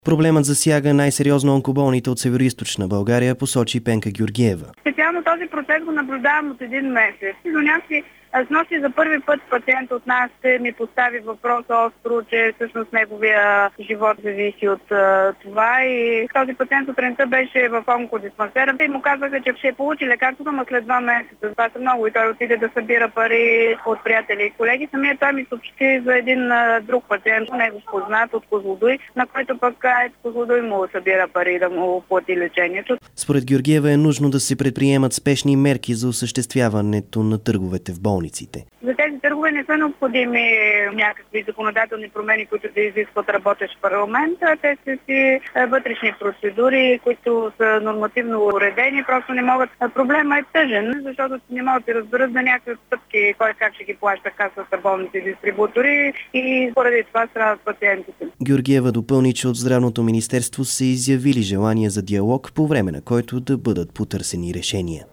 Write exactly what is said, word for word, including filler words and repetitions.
Проблемът засяга най-сериозно онкоболните от Североизточна България, посочи Пенка Георгиева. Специално този процес го наблюдавам от един месец. До някакви Аз носи за първи път пациент от нас ми постави въпрос остро, че всъщност неговия живот зависи от а, това и този пациент сутринта беше в онкодиспансера и му казаха, че ще получи лекарството, но след два месеца. Това са много и той отиде да събира пари от приятели и колеги. Самия той ми съобщи за един а, друг пациент, него познат от Козлодуй, на който пък АЕЦ Козлодуй му събира пари да му плати лечението. Според Георгиева е нужно да се предприемат спешни мерки за осъществяването на търговете в болниците. За тези търгове не са необходими някакви законодателни промени, които да изискват работещ парламент, а те са си вътрешни процедури, които са нормативно уредени, просто не могат. Проблема е тъжен, защото не могат да разберат за някакви стъпки, кой как ще ги плаща касата, болните дистрибутори и поради това страдат пациентите. Георгиева допълни, че от Здравното министерство са изявили желание за диалог, по време на който да бъдат потърсени решения.